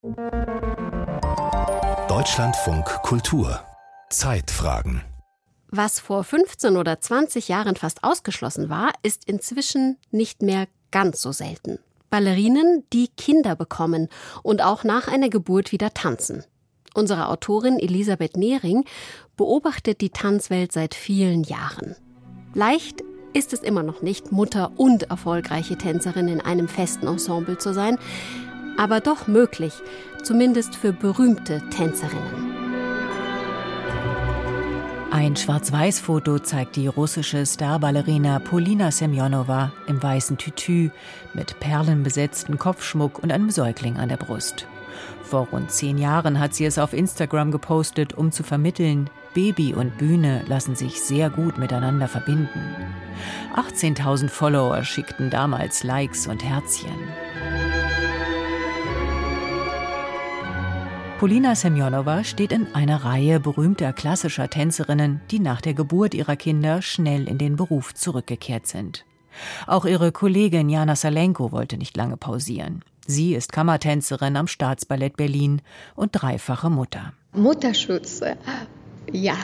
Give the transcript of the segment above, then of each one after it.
Deutschlandfunk Kultur Zeitfragen. Was vor 15 oder 20 Jahren fast ausgeschlossen war, ist inzwischen nicht mehr ganz so selten. Ballerinen, die Kinder bekommen und auch nach einer Geburt wieder tanzen. Unsere Autorin Elisabeth Nehring beobachtet die Tanzwelt seit vielen Jahren. Leicht ist es immer noch nicht, Mutter und erfolgreiche Tänzerin in einem festen Ensemble zu sein, aber doch möglich, zumindest für berühmte Tänzerinnen. Ein Schwarz-Weiß-Foto zeigt die russische Starballerina Polina Semjonowa im weißen Tütü mit perlenbesetzten Kopfschmuck und einem Säugling an der Brust. Vor rund 10 Jahren hat sie es auf Instagram gepostet, um zu vermitteln, Baby und Bühne lassen sich sehr gut miteinander verbinden. 18.000 Follower schickten damals Likes und Herzchen. Polina Semjonowa steht in einer Reihe berühmter klassischer Tänzerinnen, die nach der Geburt ihrer Kinder schnell in den Beruf zurückgekehrt sind. Auch ihre Kollegin Jana Salenko wollte nicht lange pausieren. Sie ist Kammertänzerin am Staatsballett Berlin und dreifache Mutter. Mutterschutz, ja.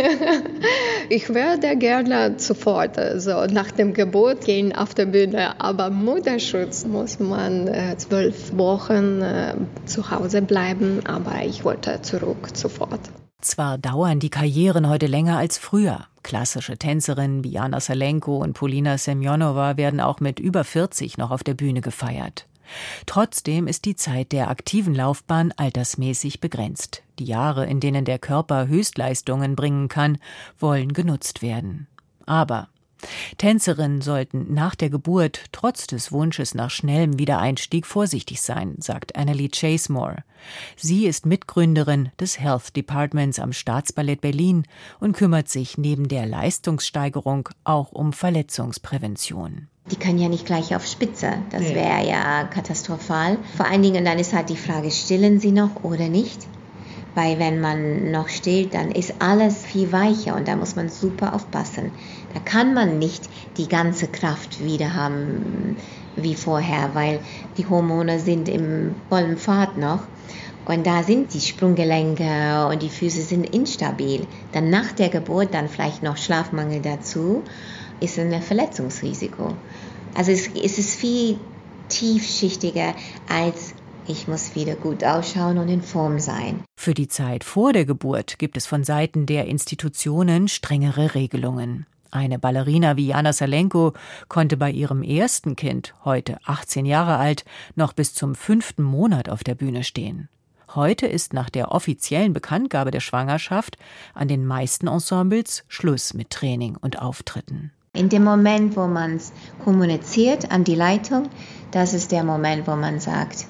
Ich würde gerne sofort nach der Geburt gehen auf der Bühne, aber Mutterschutz muss man 12 Wochen zu Hause bleiben, aber ich wollte zurück sofort. Zwar dauern die Karrieren heute länger als früher. Klassische Tänzerinnen wie Jana Salenko und Polina Semjonowa werden auch mit über 40 noch auf der Bühne gefeiert. Trotzdem ist die Zeit der aktiven Laufbahn altersmäßig begrenzt. Die Jahre, in denen der Körper Höchstleistungen bringen kann, wollen genutzt werden. Aber Tänzerinnen sollten nach der Geburt trotz des Wunsches nach schnellem Wiedereinstieg vorsichtig sein, sagt Annalie Chasmore. Sie ist Mitgründerin des Health Departments am Staatsballett Berlin und kümmert sich neben der Leistungssteigerung auch um Verletzungsprävention. Die können ja nicht gleich auf Spitze, das wäre ja katastrophal. Vor allen Dingen dann ist halt die Frage, stillen sie noch oder nicht? Weil wenn man noch stillt, dann ist alles viel weicher und da muss man super aufpassen. Da kann man nicht die ganze Kraft wieder haben wie vorher, weil die Hormone sind im vollen Fahrt noch. Und da sind die Sprunggelenke und die Füße sind instabil. Dann nach der Geburt dann vielleicht noch Schlafmangel dazu, ist ein Verletzungsrisiko. Also es ist viel tiefschichtiger als ich muss wieder gut ausschauen und in Form sein. Für die Zeit vor der Geburt gibt es von Seiten der Institutionen strengere Regelungen. Eine Ballerina wie Jana Salenko konnte bei ihrem ersten Kind, heute 18 Jahre alt, noch bis zum 5. Monat auf der Bühne stehen. Heute ist nach der offiziellen Bekanntgabe der Schwangerschaft an den meisten Ensembles Schluss mit Training und Auftritten. In dem Moment, wo man es kommuniziert an die Leitung, das ist der Moment, wo man sagt,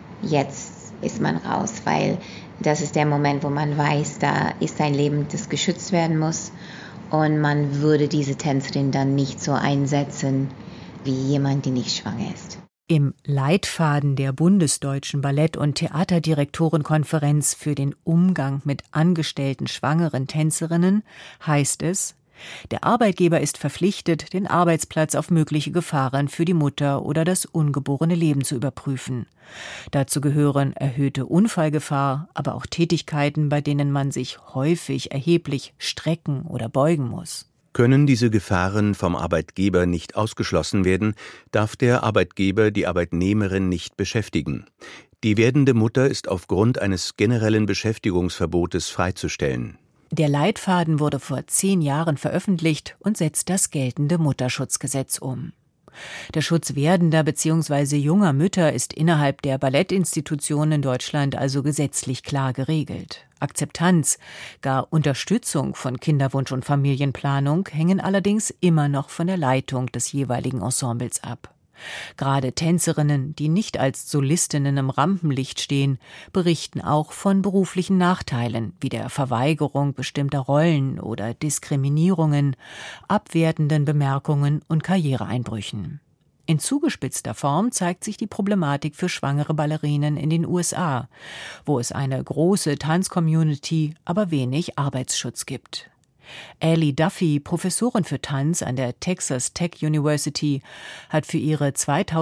jetzt ist man raus, weil das ist der Moment, wo man weiß, da ist ein Leben, das geschützt werden muss und man würde diese Tänzerin dann nicht so einsetzen wie jemand, die nicht schwanger ist. Im Leitfaden der Bundesdeutschen Ballett- und Theaterdirektorenkonferenz für den Umgang mit angestellten schwangeren Tänzerinnen heißt es, der Arbeitgeber ist verpflichtet, den Arbeitsplatz auf mögliche Gefahren für die Mutter oder das ungeborene Leben zu überprüfen. Dazu gehören erhöhte Unfallgefahr, aber auch Tätigkeiten, bei denen man sich häufig erheblich strecken oder beugen muss. Können diese Gefahren vom Arbeitgeber nicht ausgeschlossen werden, darf der Arbeitgeber die Arbeitnehmerin nicht beschäftigen. Die werdende Mutter ist aufgrund eines generellen Beschäftigungsverbotes freizustellen. Der Leitfaden wurde vor 10 Jahren veröffentlicht und setzt das geltende Mutterschutzgesetz um. Der Schutz werdender bzw. junger Mütter ist innerhalb der Ballettinstitutionen in Deutschland also gesetzlich klar geregelt. Akzeptanz, gar Unterstützung von Kinderwunsch und Familienplanung hängen allerdings immer noch von der Leitung des jeweiligen Ensembles ab. Gerade Tänzerinnen, die nicht als Solistinnen im Rampenlicht stehen, berichten auch von beruflichen Nachteilen, wie der Verweigerung bestimmter Rollen oder Diskriminierungen, abwertenden Bemerkungen und Karriereeinbrüchen. In zugespitzter Form zeigt sich die Problematik für schwangere Ballerinnen in den USA, wo es eine große Tanzcommunity, aber wenig Arbeitsschutz gibt. Ali Duffy, Professorin für Tanz an der Texas Tech University, hat für ihre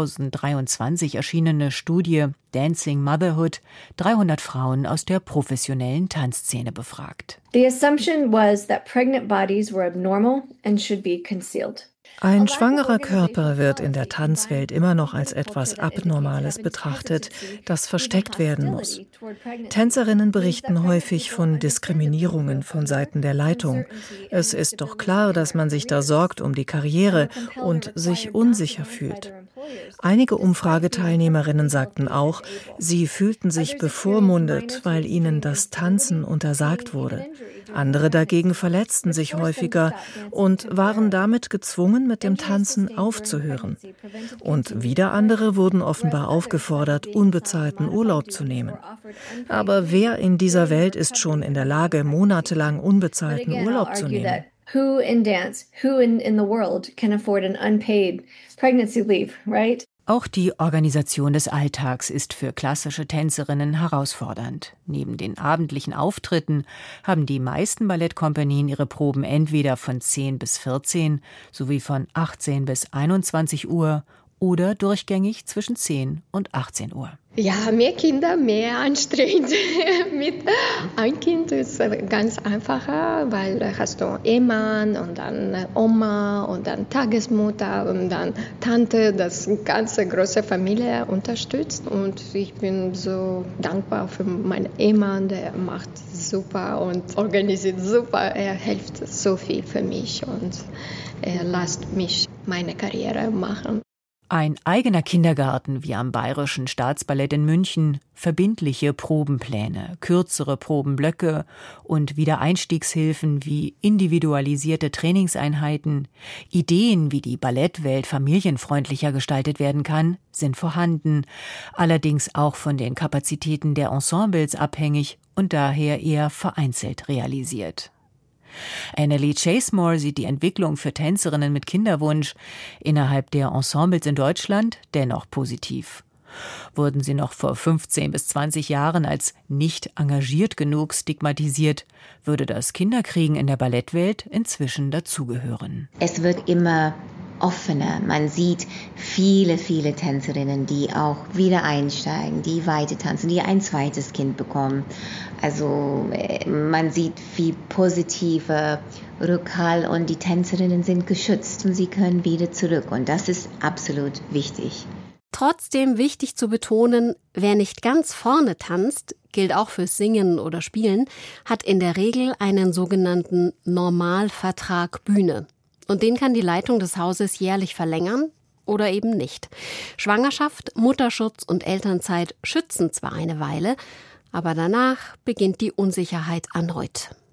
2023 erschienene Studie Dancing Motherhood 300 Frauen aus der professionellen Tanzszene befragt. The assumption was that pregnant bodies were abnormal and should be concealed. Ein schwangerer Körper wird in der Tanzwelt immer noch als etwas Abnormales betrachtet, das versteckt werden muss. Tänzerinnen berichten häufig von Diskriminierungen von Seiten der Leitung. Es ist doch klar, dass man sich da sorgt um die Karriere und sich unsicher fühlt. Einige Umfrageteilnehmerinnen sagten auch, sie fühlten sich bevormundet, weil ihnen das Tanzen untersagt wurde. Andere dagegen verletzten sich häufiger und waren damit gezwungen, mit dem Tanzen aufzuhören. Und wieder andere wurden offenbar aufgefordert, unbezahlten Urlaub zu nehmen. Aber wer in dieser Welt ist schon in der Lage, monatelang unbezahlten Urlaub zu nehmen? Who in dance, who in the world can afford an unpaid pregnancy leave, right? Auch die Organisation des Alltags ist für klassische Tänzerinnen herausfordernd. Neben den abendlichen Auftritten haben die meisten Ballettkompanien ihre Proben entweder von 10 bis 14 sowie von 18 bis 21 Uhr oder durchgängig zwischen 10 und 18 Uhr. Ja, mehr Kinder, mehr anstrengend. Mit ein Kind ist ganz einfacher, weil hast du Ehemann und dann Oma und dann Tagesmutter und dann Tante, das ganze große Familie unterstützt. Und ich bin so dankbar für meinen Ehemann, der macht super und organisiert super. Er hilft so viel für mich und er lässt mich meine Karriere machen. Ein eigener Kindergarten wie am Bayerischen Staatsballett in München, verbindliche Probenpläne, kürzere Probenblöcke und Wiedereinstiegshilfen wie individualisierte Trainingseinheiten, Ideen, wie die Ballettwelt familienfreundlicher gestaltet werden kann, sind vorhanden, allerdings auch von den Kapazitäten der Ensembles abhängig und daher eher vereinzelt realisiert. Annalie Chasmore sieht die Entwicklung für Tänzerinnen mit Kinderwunsch innerhalb der Ensembles in Deutschland dennoch positiv. Wurden sie noch vor 15 bis 20 Jahren als nicht engagiert genug stigmatisiert, würde das Kinderkriegen in der Ballettwelt inzwischen dazugehören. Es wird immer offener. Man sieht viele, viele Tänzerinnen, die auch wieder einsteigen, die weiter tanzen, die ein zweites Kind bekommen. Also man sieht viel positive Rückhall und die Tänzerinnen sind geschützt und sie können wieder zurück. Und das ist absolut wichtig. Trotzdem wichtig zu betonen, wer nicht ganz vorne tanzt, gilt auch fürs Singen oder Spielen, hat in der Regel einen sogenannten Normalvertrag Bühne. Und den kann die Leitung des Hauses jährlich verlängern oder eben nicht. Schwangerschaft, Mutterschutz und Elternzeit schützen zwar eine Weile, aber danach beginnt die Unsicherheit erneut.